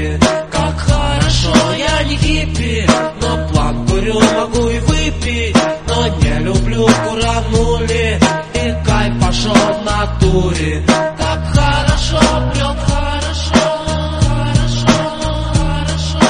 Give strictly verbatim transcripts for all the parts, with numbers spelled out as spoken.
натуре. Как хорошо, я не хиппи, но план курю, могу и выпить, но не люблю куранули, и кайф пошел в натуре. Как хорошо, прет хорошо, хорошо, хорошо,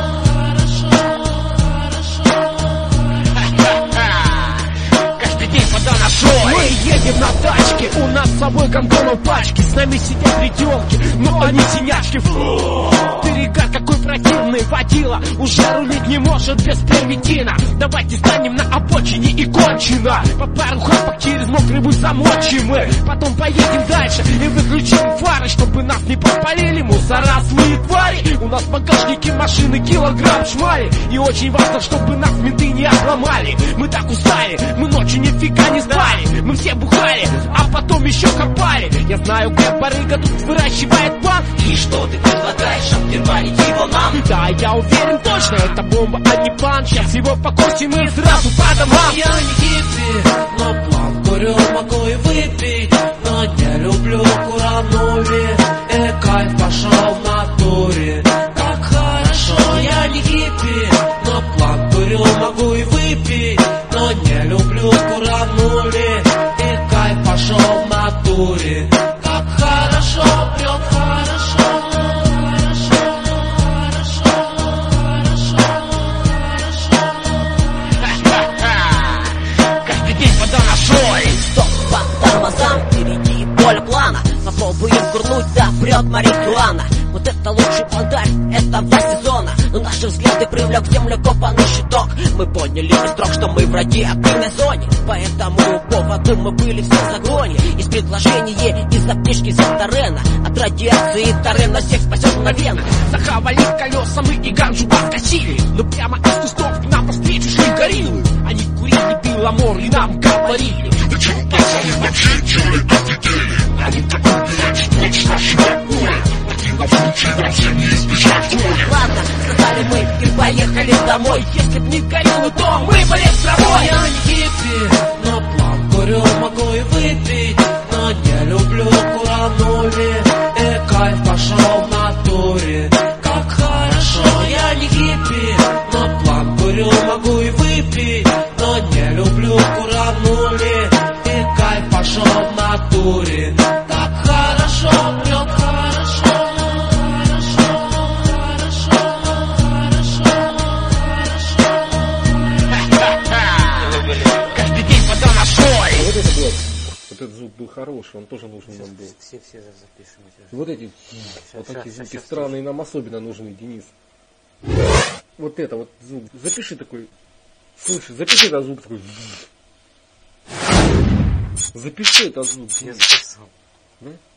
хорошо, хорошо. Каждый день подоношой. Мы едем на тачке, у нас с собой гондонов пачки, с нами сидят ребенки, но они синячки. Фу! Перегар какой противный водила, уже рулить не может без первитина. Давайте станем на обочине и кончено. По пару хапок через мокрый буй замочим мы. Потом поедем дальше и выключим фары, чтобы нас не подпалили мусора злые твари. У нас в багажнике машины килограмм шмали, и очень важно, чтобы нас менты не обломали. Мы так устали, мы ночью нифига не спали, мы все бухали, а потом еще копали. Я знаю, где барыга тут выращивает план. И что ты предлагаешь, обдербанить его нам? Да, я уверен точно, это бомба, а не план. Сейчас его покосим и сразу по домам. Я не хиппи, но план курю, могу и выпить, но не люблю куранули, и кайф пошел в натуре. Как хорошо, я не хиппи, но план курю, могу и выпить, но не люблю куранули, и кайф пошел в натуре. Как хорошо, прет хорошо, хорошо, хорошо, хорошо. Каждый день подоношой. Стоп, по тормозам, впереди поле плана. Попробуем курнуть, да прет марихуана. Вот это лучший плантарь этого сезона. Но наши взгляды привлек в землю копанный щиток. Мы поняли из строк, что мы враги активной зоне. По этому поводу мы были все в загоне. Из предложения из аптечки Зонтарена. От радиации Торрена всех спасет мгновенно. Захавали колеса мы и ганжу подкосили, но прямо из кустов к нам навстречу шли гориллы. Они курили беломор и нам говорили: да чего, пацаны, вообще делали, как видели? А ну-ка убирайте прочь наши напоры. Противно случае нам всем не избежать боли. Ладно, сказали мы и поехали домой. Если б не гориллы, то мы были с травой. Я не хиппи, но план курю, могу и выпить, но не люблю куранули, и кайф пошел в натуре. Как хорошо, я не хиппи, но план курю, могу и выпить, но не люблю куранули, и кайф пошел в натуре. Так хорошо, прет хорошо, хорошо, хорошо, хорошо. Каждый день подоношой. Вот это было, вот этот звук был хороший, он тоже нужен нам был. Все, все запишем. Вот эти, вот такие звуки странные нам особенно нужны, Денис. Вот это вот звук, запиши такой, слушай, запиши этот звук такой. Запиши этот звук. Я записал. Да?